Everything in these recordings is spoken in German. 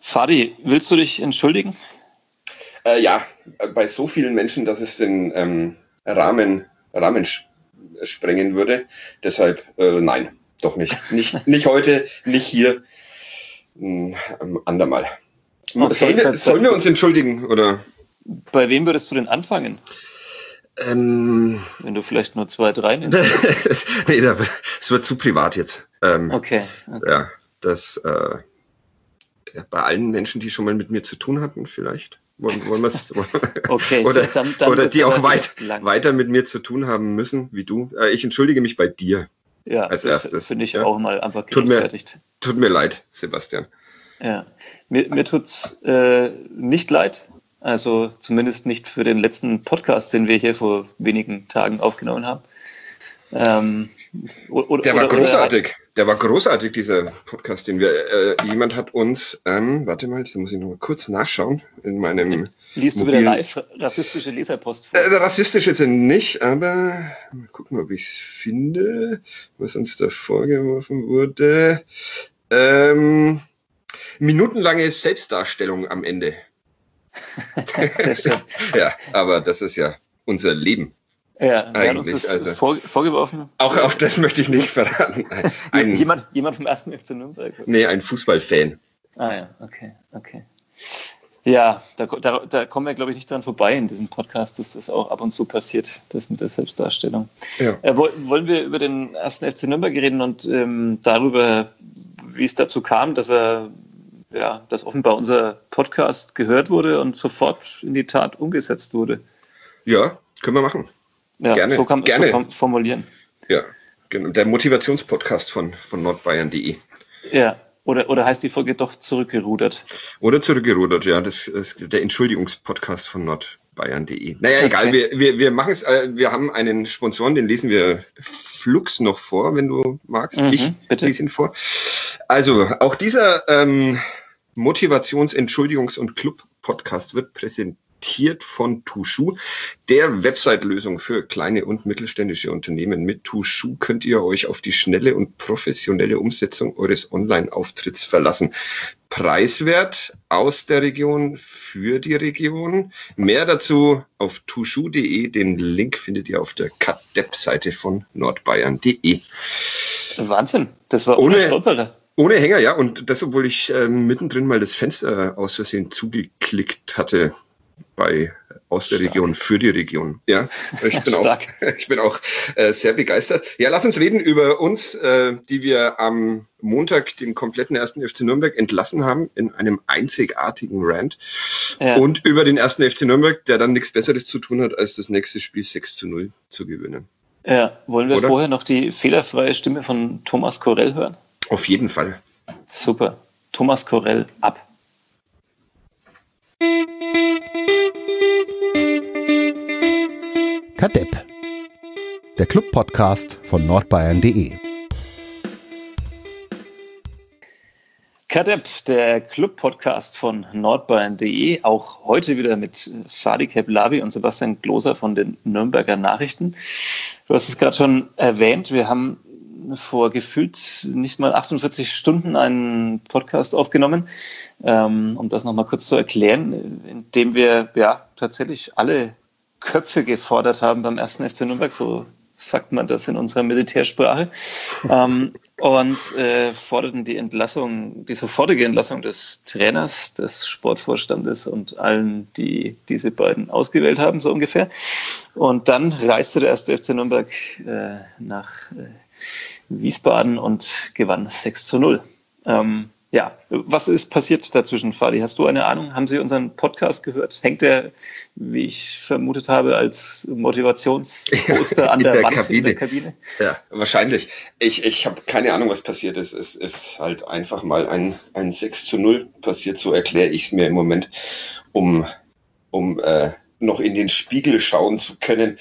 Fadi, willst du dich entschuldigen? Ja, bei so vielen Menschen, dass es den Rahmen sprengen würde. Deshalb nein, doch nicht. Nicht heute, nicht hier. Andermal. Okay, sollen wir uns entschuldigen, oder? Bei wem würdest du denn anfangen? Wenn du vielleicht nur 2, 3 nimmst. Nee, es wird zu privat jetzt. Okay. Ja, das bei allen Menschen, die schon mal mit mir zu tun hatten, vielleicht. Wollen wir es? Okay, oder die auch weiter mit mir zu tun haben müssen, wie du. Ich entschuldige mich bei dir als erstes. Finde ich auch mal einfach gerechtfertigt. Tut mir leid, Sebastian. Ja, mir tut's nicht leid. Also zumindest nicht für den letzten Podcast, den wir hier vor wenigen Tagen aufgenommen haben. Der war großartig. Der war großartig, dieser Podcast, den wir. Jemand hat uns, warte mal, da muss ich noch mal kurz nachschauen in meinem. Liest du wieder live rassistische Leserpost vor? Rassistisch ist er nicht, aber mal gucken, ob ich es finde, was uns da vorgeworfen wurde. Minutenlange Selbstdarstellung am Ende. Sehr schön. Ja, aber das ist ja unser Leben. Ja, wer hat uns das vorgeworfen? Auch das möchte ich nicht verraten. Jemand vom 1. FC Nürnberg? Nee, ein Fußballfan. Ah ja, okay. Ja, da kommen wir, glaube ich, nicht dran vorbei in diesem Podcast, dass das auch ab und zu passiert, das mit der Selbstdarstellung. Ja. Wollen wir über den 1. FC Nürnberg reden und darüber, wie es dazu kam, dass offenbar unser Podcast gehört wurde und sofort in die Tat umgesetzt wurde? Ja, können wir machen. Ja, gerne. So kann man formulieren. Ja, genau. Der Motivationspodcast von nordbayern.de. Ja, oder heißt die Folge doch zurückgerudert? Oder zurückgerudert, ja. Das ist der Entschuldigungspodcast von nordbayern.de. Naja, egal, wir machen es. Wir haben einen Sponsoren, den lesen wir flugs noch vor, wenn du magst. Ich lese ihn vor. Also, auch dieser Motivations-, Entschuldigungs- und Club-Podcast wird präsentiert von Tushu, der Website-Lösung für kleine und mittelständische Unternehmen. Mit Tushu könnt ihr euch auf die schnelle und professionelle Umsetzung eures Online-Auftritts verlassen. Preiswert, aus der Region, für die Region. Mehr dazu auf tushu.de. Den Link findet ihr auf der Kadepp-Seite von nordbayern.de. Wahnsinn, das war ohne Stolperer. Ohne Hänger, ja. Und das, obwohl ich mittendrin mal das Fenster aus Versehen zugeklickt hatte. Aus der Region, für die Region. Ja, ich bin auch sehr begeistert. Ja, lass uns reden über uns, die wir am Montag den kompletten 1. FC Nürnberg entlassen haben in einem einzigartigen Rant. Ja. Und über den 1. FC Nürnberg, der dann nichts Besseres zu tun hat, als das nächste Spiel 6:0 zu gewinnen. Ja, wollen wir vorher noch die fehlerfreie Stimme von Thomas Korell hören? Auf jeden Fall. Super. Thomas Korell, ab. Kadepp, der Club-Podcast von nordbayern.de. Kadepp, der Club-Podcast von nordbayern.de. Auch heute wieder mit Fadi Keblavi und Sebastian Gloser von den Nürnberger Nachrichten. Du hast es gerade schon erwähnt, wir haben vor gefühlt nicht mal 48 Stunden einen Podcast aufgenommen, um das nochmal kurz zu erklären, indem wir tatsächlich alle Köpfe gefordert haben beim 1. FC Nürnberg, so sagt man das in unserer Militärsprache, und forderten die sofortige Entlassung des Trainers, des Sportvorstandes und allen, die diese beiden ausgewählt haben, so ungefähr. Und dann reiste der 1. FC Nürnberg nach Wiesbaden und gewann 6:0. Was ist passiert dazwischen, Fadi? Hast du eine Ahnung? Haben Sie unseren Podcast gehört? Hängt der, wie ich vermutet habe, als Motivationsposter an der Wand in der Kabine? Ja, wahrscheinlich. Ich habe keine Ahnung, was passiert ist. Es ist halt einfach mal ein 6:0 passiert, so erkläre ich es mir im Moment, um noch in den Spiegel schauen zu können.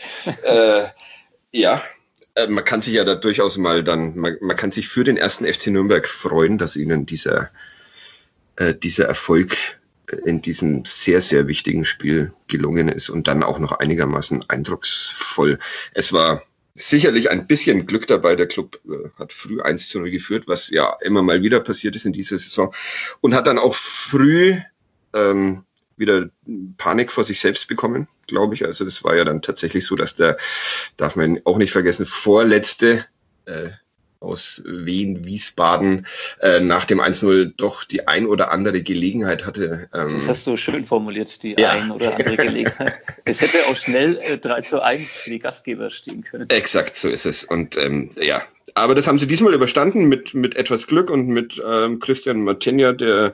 Man kann sich ja da durchaus mal man kann sich für den 1. FC Nürnberg freuen, dass ihnen dieser Erfolg in diesem sehr, sehr wichtigen Spiel gelungen ist und dann auch noch einigermaßen eindrucksvoll. Es war sicherlich ein bisschen Glück dabei. Der Club hat früh 1-0 geführt, was ja immer mal wieder passiert ist in dieser Saison. Und hat dann auch früh wieder Panik vor sich selbst bekommen, glaube ich. Also das war ja dann tatsächlich so, dass der, darf man auch nicht vergessen, vorletzte aus Wien-Wiesbaden nach dem 1-0 doch die ein oder andere Gelegenheit hatte. Das hast du schön formuliert, die ein oder andere Gelegenheit. Es hätte auch schnell 3-1 für die Gastgeber stehen können. Exakt, so ist es. Und aber das haben sie diesmal überstanden mit etwas Glück und mit Christian Martenja, der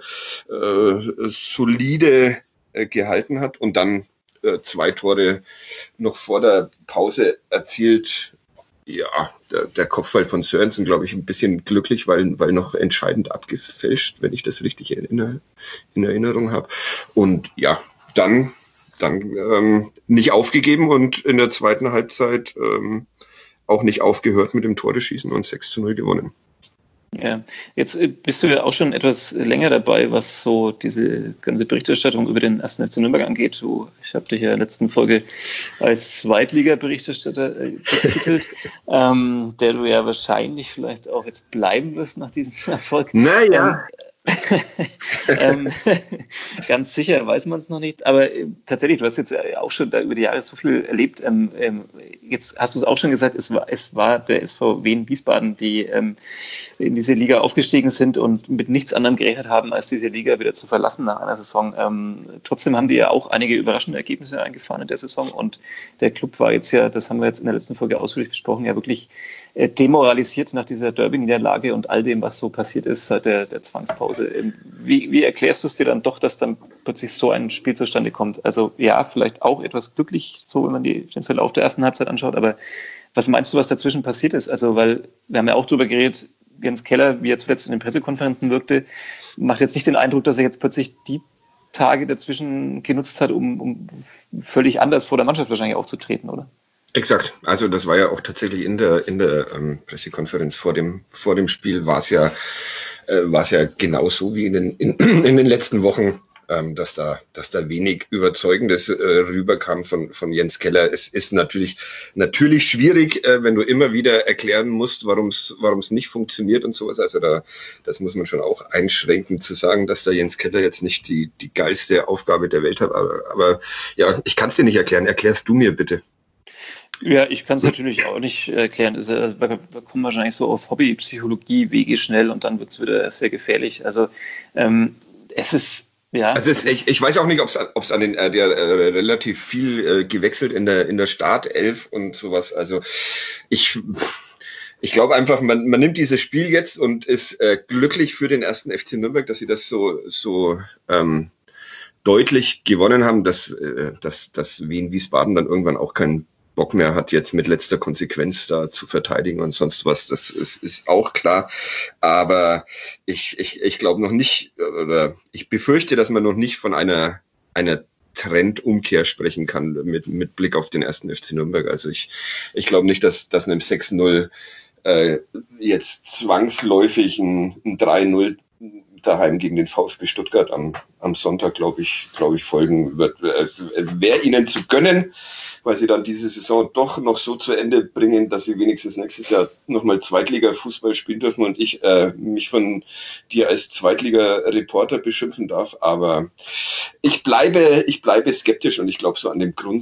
solide gehalten hat und dann 2 Tore noch vor der Pause erzielt. Ja, der Kopfball von Sørensen, glaube ich, ein bisschen glücklich, weil noch entscheidend abgefälscht, wenn ich das richtig in Erinnerung habe. Und ja, dann nicht aufgegeben und in der zweiten Halbzeit auch nicht aufgehört mit dem Toreschießen und 6-0 gewonnen. Ja, jetzt bist du ja auch schon etwas länger dabei, was so diese ganze Berichterstattung über den 1. FC Nürnberg angeht. Ich habe dich ja in der letzten Folge als Zweitliga-Berichterstatter betitelt, der du ja wahrscheinlich vielleicht auch jetzt bleiben wirst nach diesem Erfolg. Naja. Ganz sicher weiß man es noch nicht, aber tatsächlich, du hast jetzt auch schon da über die Jahre so viel erlebt. Jetzt hast du es auch schon gesagt, es war der SV Wien-Wiesbaden, die in diese Liga aufgestiegen sind und mit nichts anderem gerechnet haben, als diese Liga wieder zu verlassen nach einer Saison. Trotzdem haben die ja auch einige überraschende Ergebnisse eingefahren in der Saison und der Club war jetzt ja, das haben wir jetzt in der letzten Folge ausführlich besprochen, ja wirklich demoralisiert nach dieser Derby-Niederlage und all dem, was so passiert ist seit der Zwangspause. Wie erklärst du es dir dann doch, dass dann plötzlich so ein Spiel zustande kommt? Also ja, vielleicht auch etwas glücklich, so wenn man den Verlauf der ersten Halbzeit anschaut, aber was meinst du, was dazwischen passiert ist? Also, weil wir haben ja auch darüber geredet, Jens Keller, wie er zuletzt in den Pressekonferenzen wirkte, macht jetzt nicht den Eindruck, dass er jetzt plötzlich die Tage dazwischen genutzt hat, um völlig anders vor der Mannschaft wahrscheinlich aufzutreten, oder? Exakt. Also das war ja auch tatsächlich in der Pressekonferenz vor dem Spiel war es ja genauso wie in den letzten Wochen, dass da wenig Überzeugendes rüberkam von Jens Keller. Es ist natürlich schwierig, wenn du immer wieder erklären musst, warum es nicht funktioniert und sowas. Also das muss man schon auch einschränken zu sagen, dass da Jens Keller jetzt nicht die geilste Aufgabe der Welt hat. Aber ja, ich kann es dir nicht erklären. Erklärst du mir bitte. Ja, ich kann es natürlich auch nicht erklären. Wir kommen wahrscheinlich so auf Hobbypsychologie, Wege schnell und dann wird es wieder sehr gefährlich. Also es ist, ja. Also ich weiß auch nicht, ob es an der relativ viel gewechselt in der Startelf und sowas. Also ich glaube einfach, man nimmt dieses Spiel jetzt und ist glücklich für den 1. FC Nürnberg, dass sie das so deutlich gewonnen haben, dass Wien-Wiesbaden dann irgendwann auch keinen Bock mehr hat, jetzt mit letzter Konsequenz da zu verteidigen und sonst was. Das ist auch klar. Aber ich glaube noch nicht, oder ich befürchte, dass man noch nicht von einer Trendumkehr sprechen kann mit Blick auf den 1. FC Nürnberg. Also ich glaube nicht, dass einem 6-0 jetzt zwangsläufig ein 3-0 daheim gegen den VfB Stuttgart am Sonntag, glaube ich, folgen wird. Es wäre ihnen zu gönnen, weil sie dann diese Saison doch noch so zu Ende bringen, dass sie wenigstens nächstes Jahr nochmal Zweitliga-Fußball spielen dürfen und ich mich von dir als Zweitliga-Reporter beschimpfen darf. Aber ich bleibe skeptisch und ich glaube so an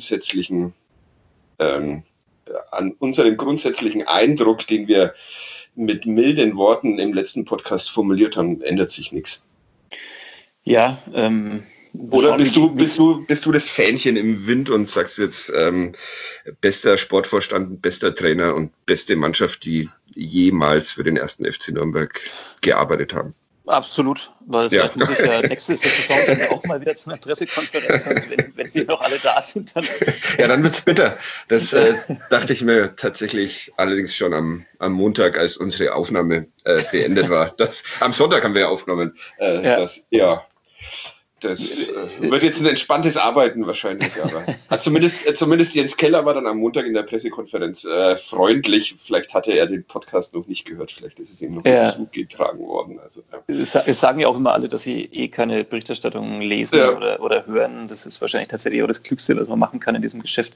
unserem grundsätzlichen Eindruck, den wir mit milden Worten im letzten Podcast formuliert haben, ändert sich nichts. Ja, oder bist du das Fähnchen im Wind und sagst jetzt bester Sportvorstand, bester Trainer und beste Mannschaft, die jemals für den 1. FC Nürnberg gearbeitet haben? Absolut, weil vielleicht muss ich ja nächste Saison dann auch mal wieder zu einer Pressekonferenz und wenn die noch alle da sind, dann... Ja, dann wird's bitter. Das dachte ich mir tatsächlich allerdings schon am Montag, als unsere Aufnahme beendet war. Am Sonntag haben wir ja aufgenommen. Das wird jetzt ein entspanntes Arbeiten wahrscheinlich, aber zumindest Jens Keller war dann am Montag in der Pressekonferenz freundlich. Vielleicht hatte er den Podcast noch nicht gehört, vielleicht ist es ihm noch zugetragen worden. Also, Es sagen ja auch immer alle, dass sie keine Berichterstattung lesen oder hören. Das ist wahrscheinlich tatsächlich auch das Klügste, was man machen kann in diesem Geschäft.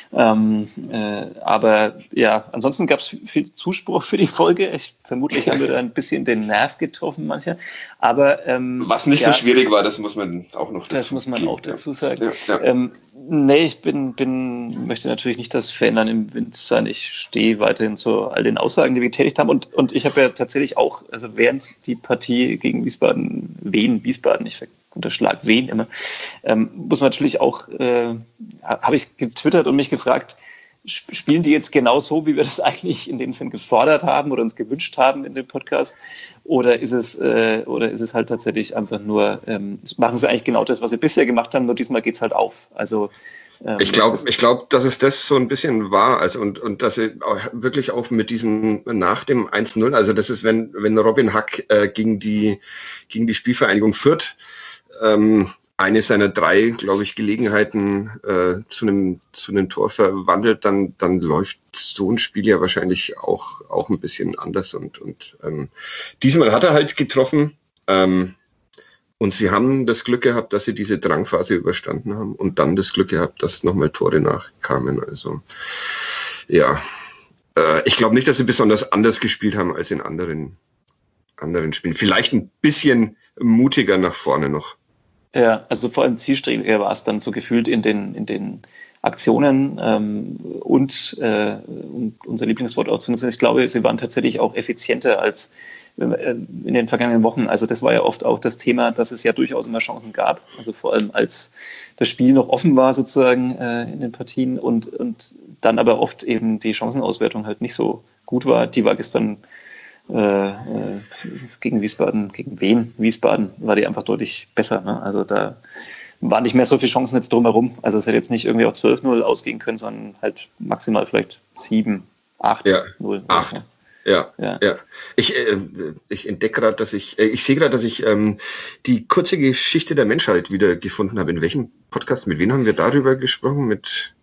Aber ja, ansonsten gab es viel Zuspruch für die Folge. Vermutlich haben wir da ein bisschen den Nerv getroffen, mancher. Aber was nicht so schwierig war, das muss man auch noch dazu sagen. Nee, ich möchte natürlich nicht das Verändern im Wind sein. Ich stehe weiterhin zu all den Aussagen, die wir getätigt haben. Und ich habe ja tatsächlich auch, also während die Partie gegen Wiesbaden, ich unterschlag Wien immer, muss man natürlich auch, habe ich getwittert und mich gefragt, spielen die jetzt genau so, wie wir das eigentlich in dem Sinn gefordert haben oder uns gewünscht haben in dem Podcast? Oder ist es halt tatsächlich einfach nur, machen sie eigentlich genau das, was sie bisher gemacht haben, nur diesmal geht es halt auf. Also ich glaube, dass es das so ein bisschen war, also und dass sie auch wirklich auch mit diesem nach dem 1-0, also das ist, wenn Robin Hack gegen die Spielvereinigung Fürth eine seiner 3, glaube ich, Gelegenheiten zu einem Tor verwandelt, dann läuft so ein Spiel ja wahrscheinlich auch ein bisschen anders. Und diesmal hat er halt getroffen. Und sie haben das Glück gehabt, dass sie diese Drangphase überstanden haben und dann das Glück gehabt, dass nochmal Tore nachkamen. Also ja, ich glaube nicht, dass sie besonders anders gespielt haben als in anderen Spielen. Vielleicht ein bisschen mutiger nach vorne noch. Ja, also vor allem zielstrebiger war es dann so gefühlt in den Aktionen und unser Lieblingswort auch zu nutzen. Ich glaube, sie waren tatsächlich auch effizienter als in den vergangenen Wochen. Also das war ja oft auch das Thema, dass es ja durchaus immer Chancen gab. Also vor allem als das Spiel noch offen war sozusagen in den Partien und dann aber oft eben die Chancenauswertung halt nicht so gut war. Die war gestern gegen Wiesbaden, gegen Wien, Wiesbaden, war die einfach deutlich besser. Ne? Also da waren nicht mehr so viele Chancen jetzt drumherum. Also es hätte jetzt nicht irgendwie auf 12-0 ausgehen können, sondern halt maximal vielleicht 7, 8-0. 8. So. Ja. Ich entdecke gerade, dass ich sehe gerade, dass ich die kurze Geschichte der Menschheit wieder gefunden habe. In welchem Podcast? Mit wem haben wir darüber gesprochen? Mit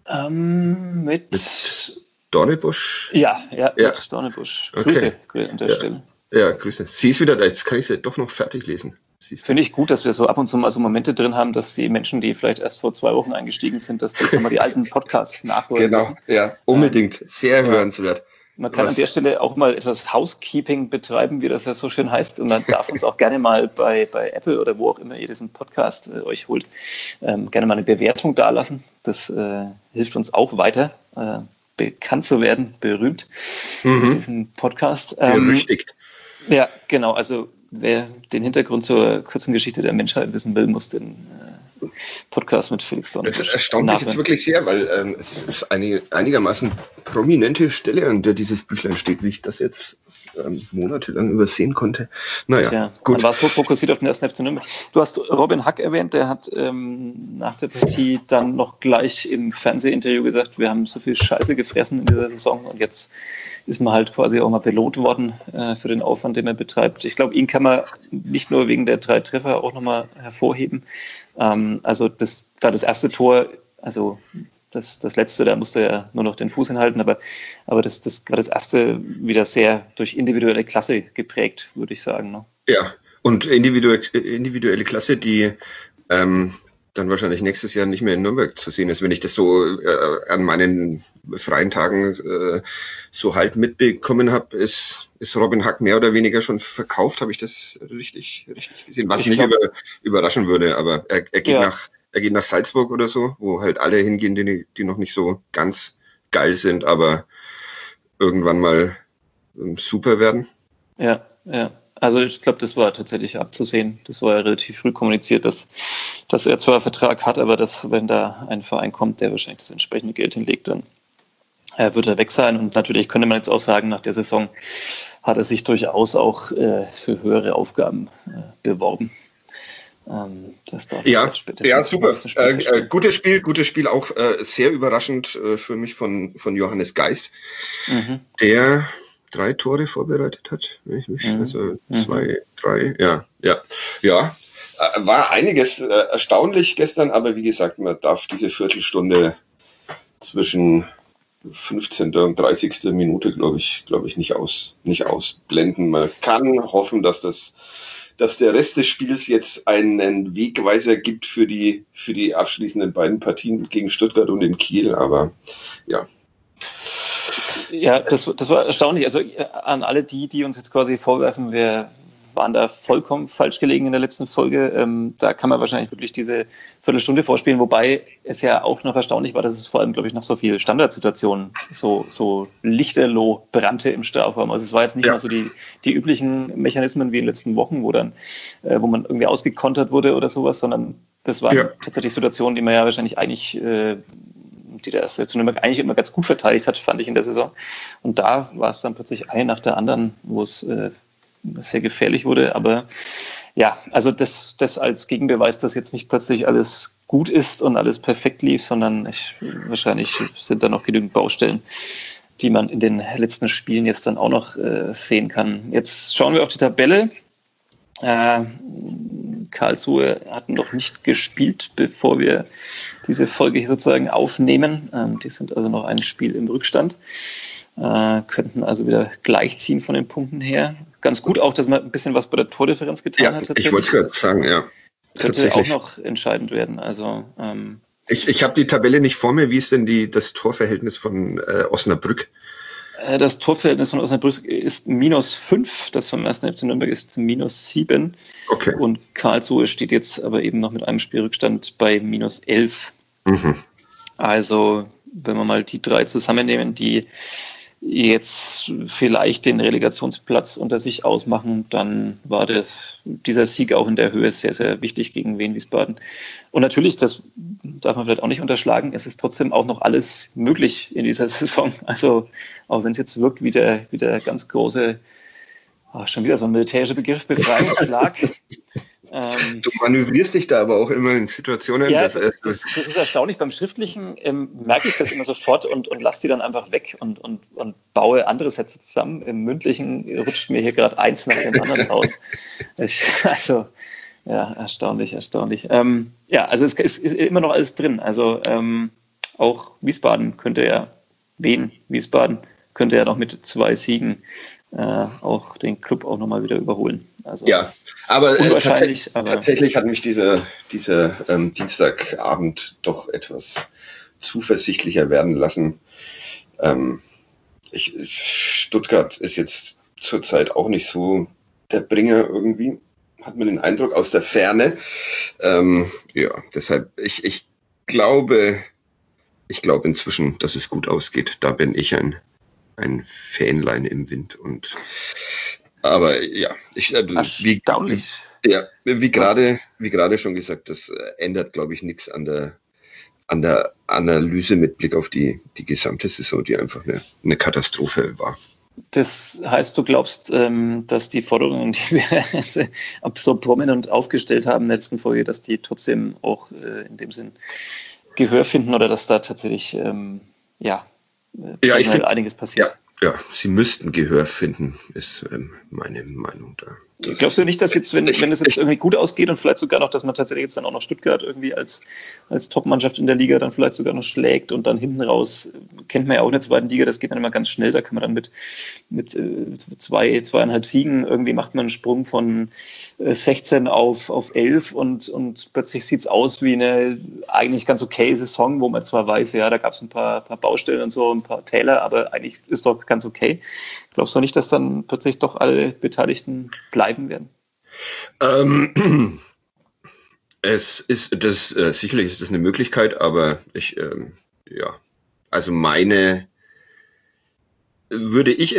Dornebusch? Ja. Mit Dornebusch. Grüße an der Stelle. Ja, Grüße. Sie ist wieder da, jetzt kann ich sie doch noch fertig lesen. Finde ich gut, dass wir so ab und zu mal so Momente drin haben, dass die Menschen, die vielleicht erst vor 2 Wochen eingestiegen sind, dass die so mal die alten Podcasts nachholen müssen. Ja, unbedingt. Sehr hörenswert. Man kann an der Stelle auch mal etwas Housekeeping betreiben, wie das ja so schön heißt. Und man darf uns auch gerne mal bei Apple oder wo auch immer ihr diesen Podcast euch holt, gerne mal eine Bewertung dalassen. Das hilft uns auch weiter, bekannt zu werden, berühmt mit diesem Podcast. Berüchtigt. Ja, genau. Also wer den Hintergrund zur kurzen Geschichte der Menschheit wissen will, muss den Podcast mit Felix Dornebusch. Das erstaunt mich jetzt wirklich sehr, weil es ist eine einigermaßen prominente Stelle, an der dieses Büchlein steht, wie ich das jetzt monatelang übersehen konnte. Naja, gut. Man war so fokussiert auf den 1. FC Nürnberg. Du hast Robin Hack erwähnt, der hat nach der Partie dann noch gleich im Fernsehinterview gesagt, wir haben so viel Scheiße gefressen in dieser Saison und jetzt ist man halt quasi auch mal belohnt worden für den Aufwand, den er betreibt. Ich glaube, ihn kann man nicht nur wegen der 3 Treffer auch nochmal hervorheben. Also das erste Tor, also das letzte, da musste er nur noch den Fuß hinhalten, aber das war das erste wieder sehr durch individuelle Klasse geprägt, würde ich sagen. Ne? Ja, und individuelle Klasse, die dann wahrscheinlich nächstes Jahr nicht mehr in Nürnberg zu sehen ist, wenn ich das so an meinen freien Tagen so halt mitbekommen habe, ist Robin Hack mehr oder weniger schon verkauft, habe ich das richtig gesehen, was nicht überraschen würde, aber er geht nach Salzburg oder so, wo halt alle hingehen, die noch nicht so ganz geil sind, aber irgendwann mal super werden. Ja. Also ich glaube, das war tatsächlich abzusehen. Das war ja relativ früh kommuniziert, dass er zwar einen Vertrag hat, aber dass, wenn da ein Verein kommt, der wahrscheinlich das entsprechende Geld hinlegt, dann wird er weg sein. Und natürlich könnte man jetzt auch sagen, nach der Saison hat er sich durchaus auch für höhere Aufgaben beworben. Ja, super. Gutes Spiel, auch sehr überraschend für mich von Johannes Geis, der 3 Tore vorbereitet hat, also 2, 3, ja. War einiges erstaunlich gestern, aber wie gesagt, man darf diese Viertelstunde zwischen 15. und 30. Minute, glaube ich, nicht ausblenden. Man kann hoffen, dass der Rest des Spiels jetzt einen Wegweiser gibt für die abschließenden beiden Partien gegen Stuttgart und in Kiel, aber ja. Ja, das war erstaunlich. Also an alle die uns jetzt quasi vorwerfen, wir waren da vollkommen falsch gelegen in der letzten Folge. Da kann man wahrscheinlich wirklich diese Viertelstunde vorspielen, wobei es ja auch noch erstaunlich war, dass es vor allem, glaube ich, nach so vielen Standardsituationen so lichterloh brannte im Strafraum. Also es war jetzt nicht mal so die üblichen Mechanismen wie in den letzten Wochen, wo man irgendwie ausgekontert wurde oder sowas, sondern das waren tatsächlich Situationen, die man ja wahrscheinlich eigentlich die der erste Nürnberg eigentlich immer ganz gut verteidigt hat, fand ich in der Saison. Und da war es dann plötzlich eine nach der anderen, wo es sehr gefährlich wurde. Aber ja, also das als Gegenbeweis, dass jetzt nicht plötzlich alles gut ist und alles perfekt lief, sondern wahrscheinlich sind da noch genügend Baustellen, die man in den letzten Spielen jetzt dann auch noch sehen kann. Jetzt schauen wir auf die Tabelle. Karlsruhe hatten noch nicht gespielt, bevor wir diese Folge hier sozusagen aufnehmen. Die sind also noch ein Spiel im Rückstand. Könnten also wieder gleichziehen von den Punkten her. Ganz gut auch, dass man ein bisschen was bei der Tordifferenz getan hat. Ich wollte es gerade sagen, ja. Könnte auch noch entscheidend werden. Also, ich habe die Tabelle nicht vor mir. Wie ist denn das Torverhältnis von Osnabrück? Das Torverhältnis von Osnabrück ist -5, das vom 1. FC Nürnberg ist -7. Okay. Und Karlsruhe steht jetzt aber eben noch mit einem Spielrückstand bei -11. Mhm. Also, wenn wir mal die drei zusammennehmen, die jetzt vielleicht den Relegationsplatz unter sich ausmachen, dann war dieser Sieg auch in der Höhe sehr, sehr wichtig gegen Wien Wiesbaden. Und natürlich, das darf man vielleicht auch nicht unterschlagen, es ist trotzdem auch noch alles möglich in dieser Saison. Also auch wenn es jetzt wirkt wie der ganz große, schon wieder so ein militärischer Begriff, Befreiungsschlag. Du manövrierst dich da aber auch immer in Situationen. Ja, das ist erstaunlich. Beim Schriftlichen merke ich das immer sofort und lasse die dann einfach weg und baue andere Sätze zusammen. Im Mündlichen rutscht mir hier gerade eins nach dem anderen raus. Erstaunlich. Also es ist immer noch alles drin. Also auch Wiesbaden könnte ja noch mit 2 Siegen auch den Club auch nochmal wieder überholen. Also ja, aber unwahrscheinlich. Tatsächlich hat mich dieser Dienstagabend doch etwas zuversichtlicher werden lassen. Stuttgart ist jetzt zurzeit auch nicht so der Bringer irgendwie, hat man den Eindruck aus der Ferne. Deshalb, ich glaube inzwischen, dass es gut ausgeht. Da bin ich ein Fähnlein im Wind aber ja, wie gerade schon gesagt, das ändert, glaube ich, nichts an der Analyse mit Blick auf die gesamte Saison, die einfach eine Katastrophe war. Das heißt, du glaubst, dass die Forderungen, die wir so prominent aufgestellt haben in der letzten Folge, dass die trotzdem auch in dem Sinn Gehör finden oder dass da tatsächlich einiges passiert? Ja, sie müssten Gehör finden, ist meine Meinung da. Glaubst du nicht, dass jetzt, wenn es jetzt irgendwie gut ausgeht und vielleicht sogar noch, dass man tatsächlich jetzt dann auch noch Stuttgart irgendwie als Top-Mannschaft in der Liga dann vielleicht sogar noch schlägt und dann hinten raus, kennt man ja auch in der zweiten Liga, das geht dann immer ganz schnell, da kann man dann mit 2,5 Siegen irgendwie macht man einen Sprung von 16 auf 11 und plötzlich sieht es aus wie eine eigentlich ganz okay Saison, wo man zwar weiß, ja, da gab es ein paar Baustellen und so, ein paar Täler, aber eigentlich ist doch ganz okay. Glaubst du nicht, dass dann plötzlich doch alle Beteiligten bleiben werden? Sicherlich ist das eine Möglichkeit, aber würde ich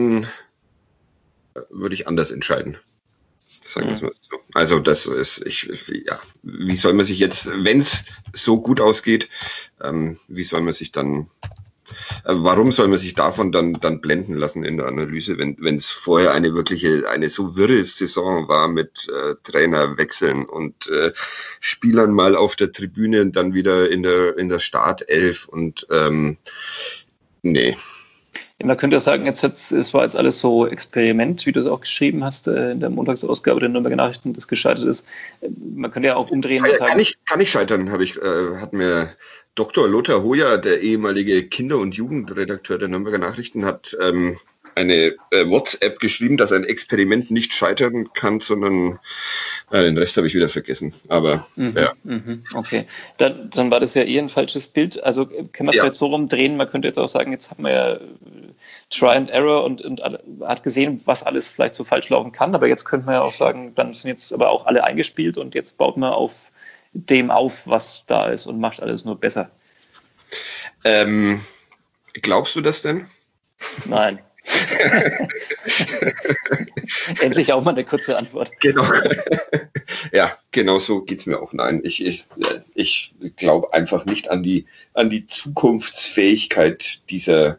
anders entscheiden. Sagen wir es mal so. Also wie soll man sich jetzt, wenn es so gut ausgeht, warum soll man sich davon dann blenden lassen in der Analyse, wenn es vorher eine so wirre Saison war mit Trainerwechseln und Spielern mal auf der Tribüne und dann wieder in der Startelf und nee. Ja, man könnte ja sagen, es war jetzt alles so Experiment, wie du es auch geschrieben hast in der Montagsausgabe der Nürnberger Nachrichten, das gescheitert ist. Man könnte ja auch umdrehen und sagen... Kann ich scheitern, hat mir Dr. Lothar Hoyer, der ehemalige Kinder- und Jugendredakteur der Nürnberger Nachrichten, hat eine WhatsApp geschrieben, dass ein Experiment nicht scheitern kann, sondern den Rest habe ich wieder vergessen. Aber ja. Okay, dann war das ja ein falsches Bild. Also kann man es vielleicht so rumdrehen, man könnte jetzt auch sagen, jetzt haben wir ja Try and Error und hat gesehen, was alles vielleicht so falsch laufen kann, aber jetzt könnte man ja auch sagen, dann sind jetzt aber auch alle eingespielt und jetzt baut man auf dem auf, was da ist und macht alles nur besser. Glaubst du das denn? Nein. Endlich auch mal eine kurze Antwort. Genau. Ja, genau so geht es mir auch. Nein, ich glaube einfach nicht an die Zukunftsfähigkeit dieser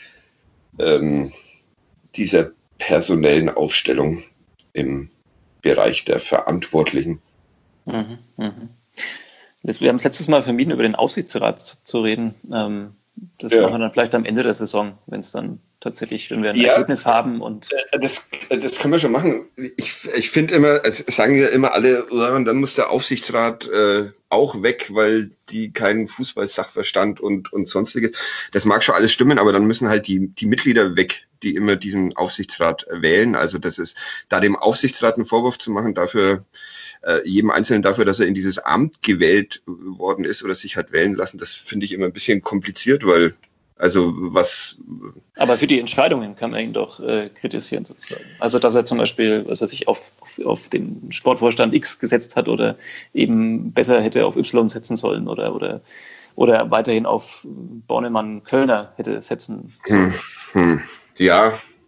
personellen Aufstellung im Bereich der Verantwortlichen. Wir haben es letztes Mal vermieden, über den Aufsichtsrat zu reden. Das machen wir dann vielleicht am Ende der Saison, wenn wir ein Ergebnis haben. Und das können wir schon machen. Ich finde immer, es sagen ja immer alle, und dann muss der Aufsichtsrat auch weg, weil die keinen Fußball-Sachverstand und sonstiges. Das mag schon alles stimmen, aber dann müssen halt die Mitglieder weg, die immer diesen Aufsichtsrat wählen. Also das ist, da dem Aufsichtsrat einen Vorwurf zu machen, jedem Einzelnen dafür, dass er in dieses Amt gewählt worden ist oder sich hat wählen lassen, das finde ich immer ein bisschen kompliziert, weil Aber für die Entscheidungen kann man ihn doch kritisieren sozusagen. Also dass er zum Beispiel, auf den Sportvorstand X gesetzt hat oder eben besser hätte auf Y setzen sollen oder weiterhin auf Bornemann-Kölner hätte setzen sollen. Ja.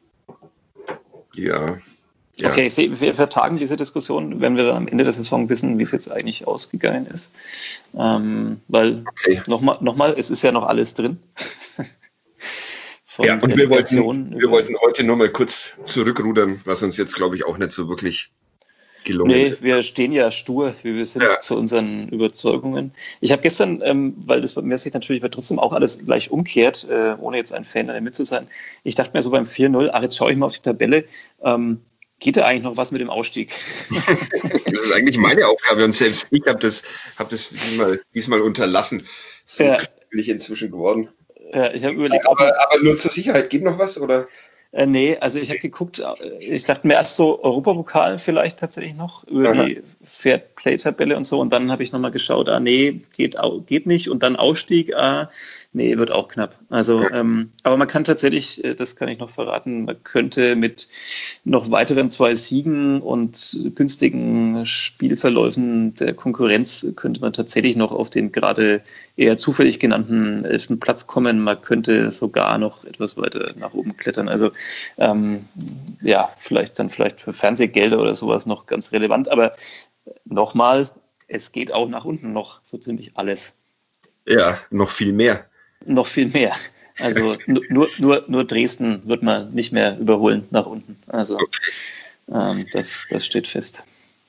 Okay, ich sehe, wir vertagen diese Diskussion, wenn wir dann am Ende der Saison wissen, wie es jetzt eigentlich ausgegangen ist. Weil, nochmal, es ist ja noch alles drin. Und wir wollten heute nur mal kurz zurückrudern, was uns jetzt, glaube ich, auch nicht so wirklich gelungen ist. Wir stehen ja stur, wie wir sind, zu unseren Überzeugungen. Ich habe gestern, weil das bei mir sich natürlich trotzdem auch alles gleich umkehrt, ohne jetzt ein Fan damit zu sein, ich dachte mir so beim 4-0, jetzt schaue ich mal auf die Tabelle, geht da eigentlich noch was mit dem Ausstieg? Das ist eigentlich meine Aufgabe und selbst ich habe das diesmal unterlassen. So bin ich inzwischen geworden. Ja, ich habe überlegt, aber nur zur Sicherheit, geht noch was? Oder? Nee, also ich habe geguckt, ich dachte mir erst so Europapokal vielleicht tatsächlich noch über die Fairplay-Tabelle und so und dann habe ich nochmal geschaut, geht nicht und dann Ausstieg, wird auch knapp. Also, aber man kann tatsächlich, das kann ich noch verraten, man könnte mit noch weiteren 2 Siegen und günstigen Spielverläufen der Konkurrenz könnte man tatsächlich noch auf den gerade eher zufällig genannten 11. Platz kommen. Man könnte sogar noch etwas weiter nach oben klettern. Also vielleicht für Fernsehgelder oder sowas noch ganz relevant. Aber nochmal, es geht auch nach unten noch so ziemlich alles. Ja, noch viel mehr. Noch viel mehr. Also nur Dresden wird man nicht mehr überholen nach unten. Also das steht fest.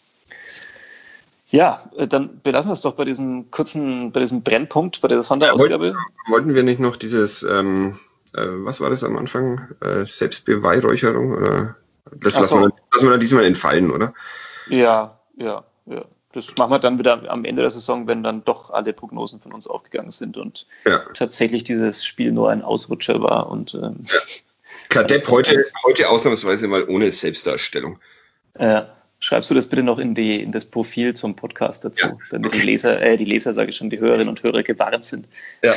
Ja, dann belassen wir es doch bei diesem Brennpunkt, bei der Sonderausgabe. Wollten wir nicht noch dieses, was war das am Anfang? Selbstbeweihräucherung? Oder das lassen wir dann diesmal entfallen, oder? Ja. Das machen wir dann wieder am Ende der Saison, wenn dann doch alle Prognosen von uns aufgegangen sind und tatsächlich dieses Spiel nur ein Ausrutscher war. Und Kadepp heute ausnahmsweise mal ohne Selbstdarstellung. Schreibst du das bitte noch in das Profil zum Podcast dazu, damit die Leser sage ich schon, die Hörerinnen und Hörer gewarnt sind. Ja.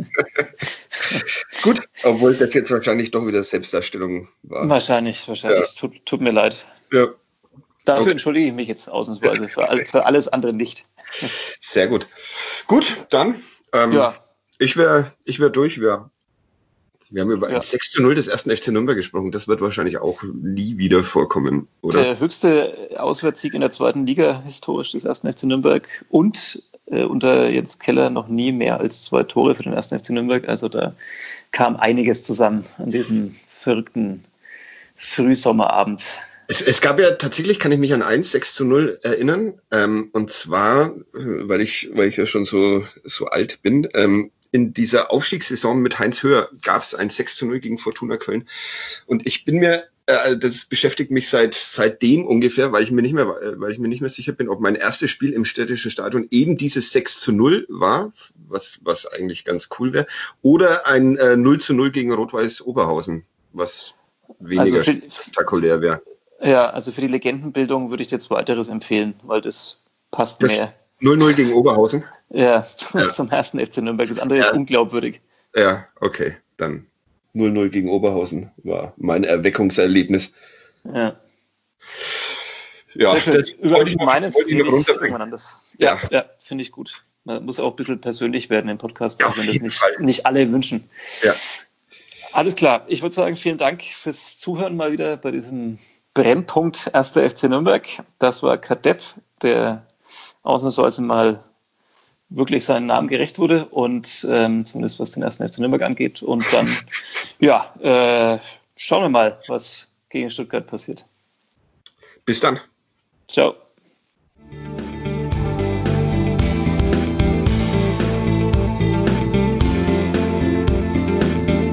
Gut, obwohl das jetzt wahrscheinlich doch wieder Selbstdarstellung war. Wahrscheinlich. Ja. Tut mir leid. Ja. Dafür entschuldige ich mich jetzt ausnahmsweise, für alles andere nicht. Sehr gut. Gut, dann ich wär durch. Wir haben über ein 6:0 des 1. FC Nürnberg gesprochen. Das wird wahrscheinlich auch nie wieder vorkommen, oder? Der höchste Auswärtssieg in der 2. Liga historisch des 1. FC Nürnberg und unter Jens Keller noch nie mehr als 2 Tore für den 1. FC Nürnberg. Also da kam einiges zusammen an diesem verrückten Frühsommerabend. Es gab ja tatsächlich, kann ich mich an 6:0 erinnern, und zwar, weil ich ja schon so alt bin, in dieser Aufstiegssaison mit Heinz Höher gab es ein 6:0 gegen Fortuna Köln. Und ich bin mir, das beschäftigt mich seitdem ungefähr, weil ich mir nicht mehr sicher bin, ob mein erstes Spiel im Städtischen Stadion eben dieses 6:0 war, was eigentlich ganz cool wäre, oder ein 0:0 gegen Rot-Weiß Oberhausen, was weniger spektakulär wäre. Ja, also für die Legendenbildung würde ich dir Zweiteres empfehlen, weil das passt mehr. 0:0 gegen Oberhausen? Ja, zum ersten FC Nürnberg. Das andere ist unglaubwürdig. Ja, okay, dann 0:0 gegen Oberhausen war mein Erweckungserlebnis. Ja. Ja, das wollte ich meines runterbringen. Anders. Ja, finde ich gut. Man muss auch ein bisschen persönlich werden im Podcast, auch wenn das nicht alle wünschen. Ja. Alles klar. Ich würde sagen, vielen Dank fürs Zuhören mal wieder bei diesem Brennpunkt 1. FC Nürnberg. Das war Kadepp, der ausnahmsweise mal wirklich seinen Namen gerecht wurde und zumindest was den 1. FC Nürnberg angeht. Und dann, schauen wir mal, was gegen Stuttgart passiert. Bis dann. Ciao.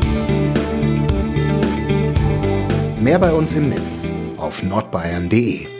Mehr bei uns im Netz auf nordbayern.de